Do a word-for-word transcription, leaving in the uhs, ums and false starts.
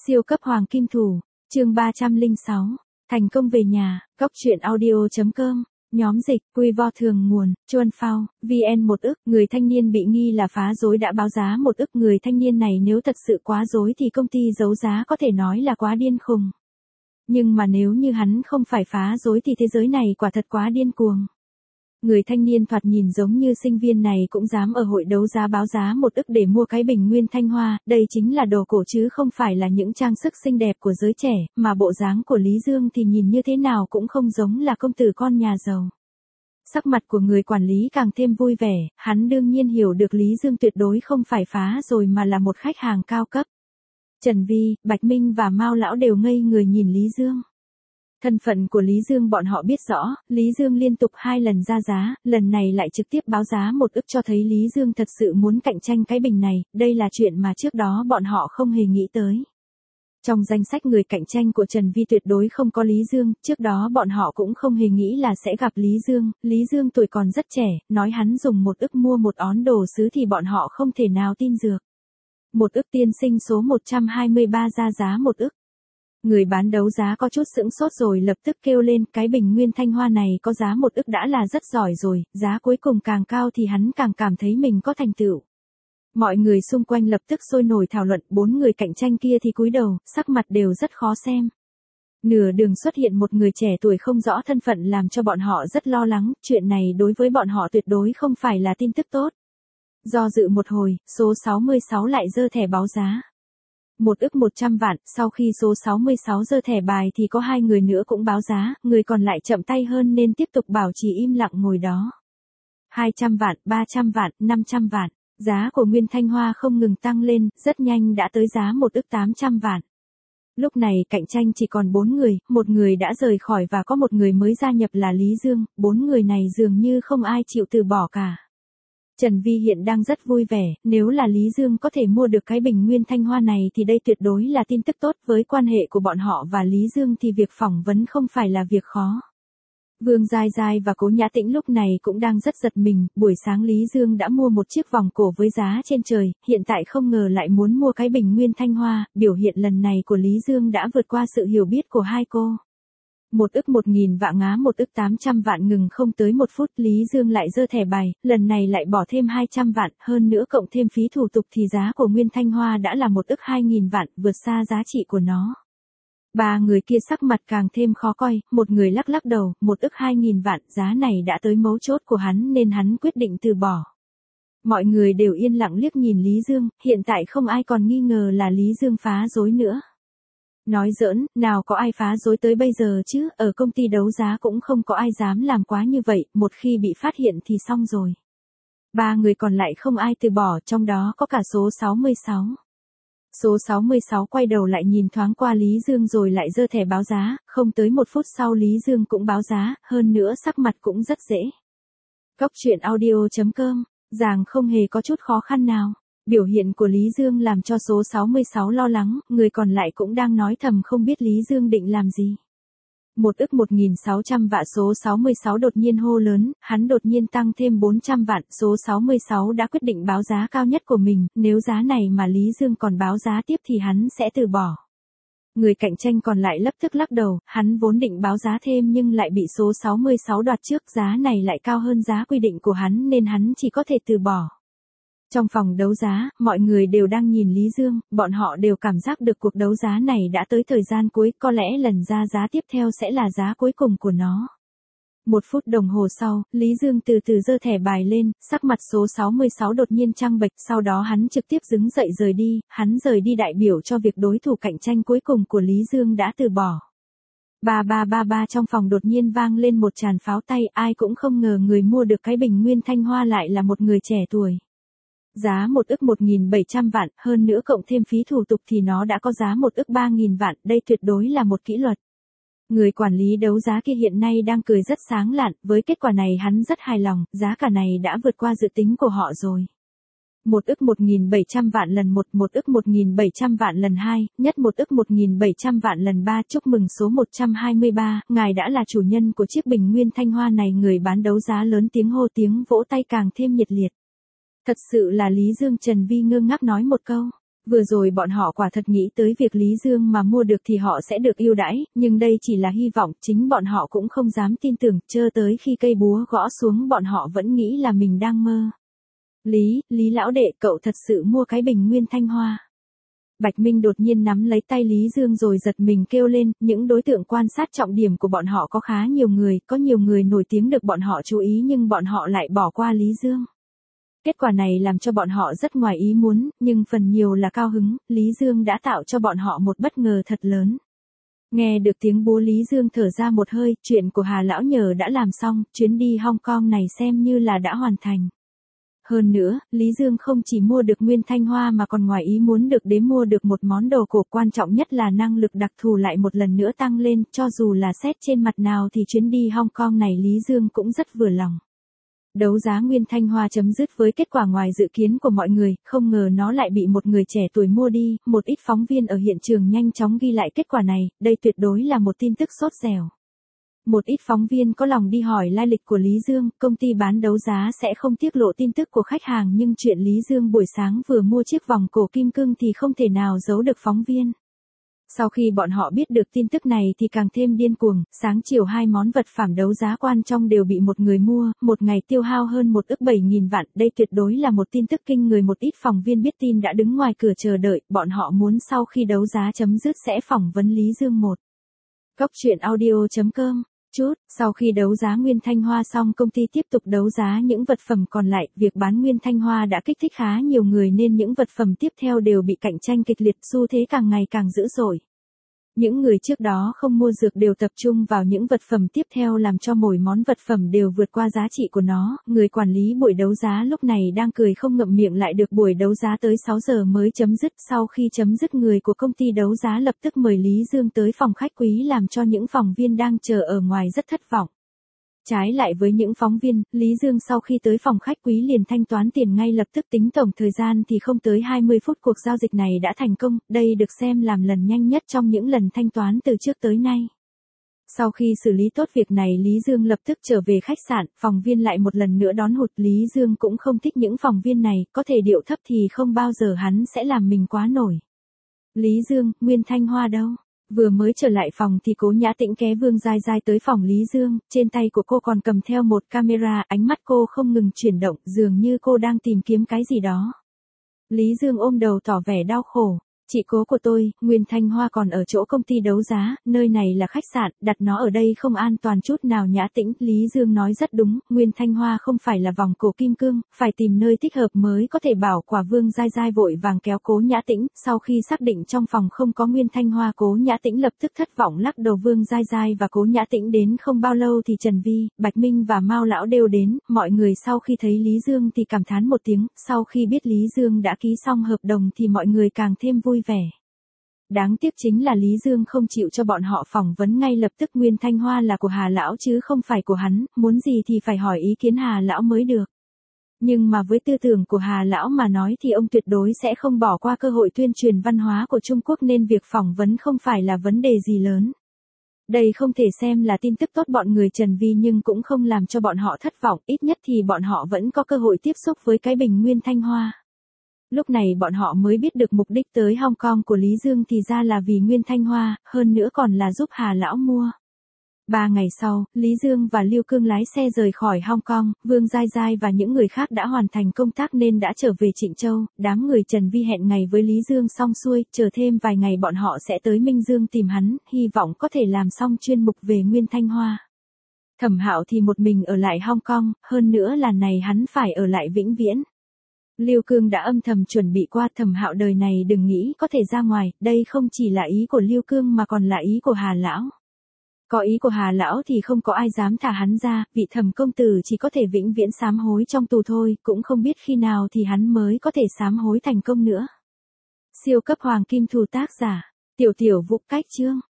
Siêu cấp hoàng kim thủ, chương ba trăm lẻ sáu, thành công về nhà, góc truyện audio chấm com, nhóm dịch, quy vo thường nguồn, chuan phao, vn một ức, người thanh niên bị nghi là phá rối đã báo giá một ức. Người thanh niên này nếu thật sự quá dối thì công ty đấu giá có thể nói là quá điên khùng. Nhưng mà nếu như hắn không phải phá rối thì thế giới này quả thật quá điên cuồng. Người thanh niên thoạt nhìn giống như sinh viên này cũng dám ở hội đấu giá báo giá một ức để mua cái bình nguyên thanh hoa, đây chính là đồ cổ chứ không phải là những trang sức xinh đẹp của giới trẻ, mà bộ dáng của Lý Dương thì nhìn như thế nào cũng không giống là công tử con nhà giàu. Sắc mặt của người quản lý càng thêm vui vẻ, hắn đương nhiên hiểu được Lý Dương tuyệt đối không phải phá rồi mà là một khách hàng cao cấp. Trần Vi, Bạch Minh và Mao Lão đều ngây người nhìn Lý Dương. Thân phận của Lý Dương bọn họ biết rõ, Lý Dương liên tục hai lần ra giá, lần này lại trực tiếp báo giá một ức cho thấy Lý Dương thật sự muốn cạnh tranh cái bình này, đây là chuyện mà trước đó bọn họ không hề nghĩ tới. Trong danh sách người cạnh tranh của Trần Vi tuyệt đối không có Lý Dương, trước đó bọn họ cũng không hề nghĩ là sẽ gặp Lý Dương, Lý Dương tuổi còn rất trẻ, nói hắn dùng một ức mua một ón đồ sứ thì bọn họ không thể nào tin dược. Một ức tiên sinh số một trăm hai mươi ba ra giá một ức. Người bán đấu giá có chút sững sốt rồi lập tức kêu lên, cái bình nguyên thanh hoa này có giá một ức đã là rất giỏi rồi, giá cuối cùng càng cao thì hắn càng cảm thấy mình có thành tựu. Mọi người xung quanh lập tức sôi nổi thảo luận, bốn người cạnh tranh kia thì cúi đầu, sắc mặt đều rất khó xem. Nửa đường xuất hiện một người trẻ tuổi không rõ thân phận làm cho bọn họ rất lo lắng, chuyện này đối với bọn họ tuyệt đối không phải là tin tức tốt. Do dự một hồi, số sáu mươi sáu lại giơ thẻ báo giá. Một ức một trăm vạn, sau khi số sáu mươi sáu giơ thẻ bài thì có hai người nữa cũng báo giá, người còn lại chậm tay hơn nên tiếp tục bảo trì im lặng ngồi đó. hai trăm vạn, ba trăm vạn, năm trăm vạn, giá của nguyên thanh hoa không ngừng tăng lên, rất nhanh đã tới giá một ức tám trăm vạn. Lúc này cạnh tranh chỉ còn bốn người, một người đã rời khỏi và có một người mới gia nhập là Lý Dương, bốn người này dường như không ai chịu từ bỏ cả. Trần Vi hiện đang rất vui vẻ, nếu là Lý Dương có thể mua được cái bình nguyên thanh hoa này thì đây tuyệt đối là tin tức tốt, với quan hệ của bọn họ và Lý Dương thì việc phỏng vấn không phải là việc khó. Vương Giai Giai và Cố Nhã Tĩnh lúc này cũng đang rất giật mình, buổi sáng Lý Dương đã mua một chiếc vòng cổ với giá trên trời, hiện tại không ngờ lại muốn mua cái bình nguyên thanh hoa, biểu hiện lần này của Lý Dương đã vượt qua sự hiểu biết của hai cô. Một ức một nghìn vạn ngá một ức tám trăm vạn ngừng không tới một phút, Lý Dương lại giơ thẻ bài, lần này lại bỏ thêm hai trăm vạn, hơn nữa cộng thêm phí thủ tục thì giá của nguyên thanh hoa đã là một ức hai nghìn vạn, vượt xa giá trị của nó. Ba người kia sắc mặt càng thêm khó coi, một người lắc lắc đầu, một ức hai nghìn vạn, giá này đã tới mấu chốt của hắn nên hắn quyết định từ bỏ. Mọi người đều yên lặng liếc nhìn Lý Dương, hiện tại không ai còn nghi ngờ là Lý Dương phá rối nữa. Nói giỡn, nào có ai phá rối tới bây giờ chứ, ở công ty đấu giá cũng không có ai dám làm quá như vậy, một khi bị phát hiện thì xong rồi. Ba người còn lại không ai từ bỏ, trong đó có cả số sáu mươi sáu. Số sáu mươi sáu quay đầu lại nhìn thoáng qua Lý Dương rồi lại giơ thẻ báo giá, không tới một phút sau Lý Dương cũng báo giá, hơn nữa sắc mặt cũng rất dễ. Góc truyện audio chấm com, Giàng không hề có chút khó khăn nào. Biểu hiện của Lý Dương làm cho số sáu mươi sáu lo lắng, người còn lại cũng đang nói thầm không biết Lý Dương định làm gì. Một ức một nghìn sáu trăm vạn, số sáu mươi sáu đột nhiên hô lớn, hắn đột nhiên tăng thêm bốn trăm vạn, số sáu mươi sáu đã quyết định báo giá cao nhất của mình, nếu giá này mà Lý Dương còn báo giá tiếp thì hắn sẽ từ bỏ. Người cạnh tranh còn lại lập tức lắc đầu, hắn vốn định báo giá thêm nhưng lại bị số sáu mươi sáu đoạt trước, giá này lại cao hơn giá quy định của hắn nên hắn chỉ có thể từ bỏ. Trong phòng đấu giá, mọi người đều đang nhìn Lý Dương, bọn họ đều cảm giác được cuộc đấu giá này đã tới thời gian cuối, có lẽ lần ra giá tiếp theo sẽ là giá cuối cùng của nó. Một phút đồng hồ sau, Lý Dương từ từ giơ thẻ bài lên, sắc mặt số sáu mươi sáu đột nhiên trắng bệch, sau đó hắn trực tiếp đứng dậy rời đi, hắn rời đi đại biểu cho việc đối thủ cạnh tranh cuối cùng của Lý Dương đã từ bỏ. Ba ba ba ba trong phòng đột nhiên vang lên một tràng pháo tay, ai cũng không ngờ người mua được cái bình nguyên thanh hoa lại là một người trẻ tuổi. Giá một ức một nghìn bảy trăm vạn, hơn nữa cộng thêm phí thủ tục thì nó đã có giá một ức ba nghìn vạn, đây tuyệt đối là một kỷ luật. Người quản lý đấu giá kia hiện nay đang cười rất sáng lạn, với kết quả này hắn rất hài lòng, giá cả này đã vượt qua dự tính của họ rồi. Một ức một nghìn bảy trăm vạn lần một, một ức một nghìn bảy trăm vạn lần hai, nhất một ức một nghìn bảy trăm vạn lần ba, chúc mừng số một trăm hai mươi ba, ngài đã là chủ nhân của chiếc bình nguyên thanh hoa này. Người bán đấu giá lớn tiếng hô, tiếng vỗ tay càng thêm nhiệt liệt. Thật sự là Lý Dương. Trần Vi ngơ ngác nói một câu. Vừa rồi bọn họ quả thật nghĩ tới việc Lý Dương mà mua được thì họ sẽ được ưu đãi, nhưng đây chỉ là hy vọng, chính bọn họ cũng không dám tin tưởng, chơ tới khi cây búa gõ xuống bọn họ vẫn nghĩ là mình đang mơ. Lý, Lý lão đệ, cậu thật sự mua cái bình nguyên thanh hoa. Bạch Minh đột nhiên nắm lấy tay Lý Dương rồi giật mình kêu lên, những đối tượng quan sát trọng điểm của bọn họ có khá nhiều người, có nhiều người nổi tiếng được bọn họ chú ý nhưng bọn họ lại bỏ qua Lý Dương. Kết quả này làm cho bọn họ rất ngoài ý muốn, nhưng phần nhiều là cao hứng, Lý Dương đã tạo cho bọn họ một bất ngờ thật lớn. Nghe được tiếng búa Lý Dương thở ra một hơi, chuyện của Hà Lão Nhờ đã làm xong, chuyến đi Hong Kong này xem như là đã hoàn thành. Hơn nữa, Lý Dương không chỉ mua được nguyên thanh hoa mà còn ngoài ý muốn được đếm mua được một món đồ cổ, quan trọng nhất là năng lực đặc thù lại một lần nữa tăng lên, cho dù là xét trên mặt nào thì chuyến đi Hong Kong này Lý Dương cũng rất vừa lòng. Đấu giá nguyên thanh hoa chấm dứt với kết quả ngoài dự kiến của mọi người, không ngờ nó lại bị một người trẻ tuổi mua đi, một ít phóng viên ở hiện trường nhanh chóng ghi lại kết quả này, đây tuyệt đối là một tin tức sốt dẻo. Một ít phóng viên có lòng đi hỏi lai lịch của Lý Dương, công ty bán đấu giá sẽ không tiết lộ tin tức của khách hàng nhưng chuyện Lý Dương buổi sáng vừa mua chiếc vòng cổ kim cương thì không thể nào giấu được phóng viên. Sau khi bọn họ biết được tin tức này thì càng thêm điên cuồng, sáng chiều hai món vật phẩm đấu giá quan trọng đều bị một người mua, một ngày tiêu hao hơn một ức bảy nghìn vạn, đây tuyệt đối là một tin tức kinh người. Một ít phóng viên biết tin đã đứng ngoài cửa chờ đợi, bọn họ muốn sau khi đấu giá chấm dứt sẽ phỏng vấn Lý Dương một. Cốc truyện audio chấm com Chút, sau khi đấu giá nguyên thanh hoa xong công ty tiếp tục đấu giá những vật phẩm còn lại, việc bán nguyên thanh hoa đã kích thích khá nhiều người nên những vật phẩm tiếp theo đều bị cạnh tranh kịch liệt, xu thế càng ngày càng dữ dội. Những người trước đó không mua dược đều tập trung vào những vật phẩm tiếp theo làm cho mỗi món vật phẩm đều vượt qua giá trị của nó, người quản lý buổi đấu giá lúc này đang cười không ngậm miệng lại được buổi đấu giá tới sáu giờ mới chấm dứt, sau khi chấm dứt người của công ty đấu giá lập tức mời Lý Dương tới phòng khách quý làm cho những phóng viên đang chờ ở ngoài rất thất vọng. Trái lại với những phóng viên, Lý Dương sau khi tới phòng khách quý liền thanh toán tiền ngay lập tức, tính tổng thời gian thì không tới hai mươi phút cuộc giao dịch này đã thành công, đây được xem làm lần nhanh nhất trong những lần thanh toán từ trước tới nay. Sau khi xử lý tốt việc này Lý Dương lập tức trở về khách sạn, phóng viên lại một lần nữa đón hụt, Lý Dương cũng không thích những phóng viên này, có thể điệu thấp thì không bao giờ hắn sẽ làm mình quá nổi. Lý Dương, nguyên thanh hoa đâu? Vừa mới trở lại phòng thì Cố Nhã Tĩnh ké Vương Giai Giai tới phòng Lý Dương, trên tay của cô còn cầm theo một camera, ánh mắt cô không ngừng chuyển động, dường như cô đang tìm kiếm cái gì đó. Lý Dương ôm đầu tỏ vẻ đau khổ. Chị Cố của tôi, nguyên thanh hoa còn ở chỗ công ty đấu giá, nơi này là khách sạn, đặt nó ở đây không an toàn chút nào. Nhã Tĩnh, Lý Dương nói rất đúng, nguyên thanh hoa không phải là vòng cổ kim cương, phải tìm nơi thích hợp mới có thể bảo quả. Vương Giai Giai vội vàng kéo Cố Nhã Tĩnh, sau khi xác định trong phòng không có nguyên thanh hoa Cố Nhã Tĩnh lập tức thất vọng lắc đầu. Vương Giai Giai và Cố Nhã Tĩnh đến không bao lâu thì Trần Vi, Bạch Minh và Mao Lão đều đến, mọi người sau khi thấy Lý Dương thì cảm thán một tiếng, sau khi biết Lý Dương đã ký xong hợp đồng thì mọi người càng thêm vui vẻ. Đáng tiếc chính là Lý Dương không chịu cho bọn họ phỏng vấn ngay lập tức, nguyên thanh hoa là của Hà Lão chứ không phải của hắn, muốn gì thì phải hỏi ý kiến Hà Lão mới được. Nhưng mà với tư tưởng của Hà Lão mà nói thì ông tuyệt đối sẽ không bỏ qua cơ hội tuyên truyền văn hóa của Trung Quốc nên việc phỏng vấn không phải là vấn đề gì lớn. Đây không thể xem là tin tức tốt bọn người Trần Vi nhưng cũng không làm cho bọn họ thất vọng, ít nhất thì bọn họ vẫn có cơ hội tiếp xúc với cái bình nguyên thanh hoa. Lúc này bọn họ mới biết được mục đích tới Hong Kong của Lý Dương thì ra là vì nguyên thanh hoa, hơn nữa còn là giúp Hà Lão mua. Ba ngày sau, Lý Dương và Lưu Cương lái xe rời khỏi Hong Kong, Vương Giai Giai và những người khác đã hoàn thành công tác nên đã trở về Trịnh Châu, đám người Trần Vi hẹn ngày với Lý Dương xong xuôi, chờ thêm vài ngày bọn họ sẽ tới Minh Dương tìm hắn, hy vọng có thể làm xong chuyên mục về nguyên thanh hoa. Thẩm Hạo thì một mình ở lại Hong Kong, hơn nữa lần này hắn phải ở lại vĩnh viễn. Lưu Cương đã âm thầm chuẩn bị qua, Thẩm Hạo đời này đừng nghĩ có thể ra ngoài, đây không chỉ là ý của Lưu Cương mà còn là ý của Hà Lão. Có ý của Hà Lão thì không có ai dám thả hắn ra, vị Thẩm công tử chỉ có thể vĩnh viễn sám hối trong tù thôi, cũng không biết khi nào thì hắn mới có thể sám hối thành công nữa. Siêu cấp hoàng kim thù, tác giả, Tiểu Tiểu Vũ, cách chương.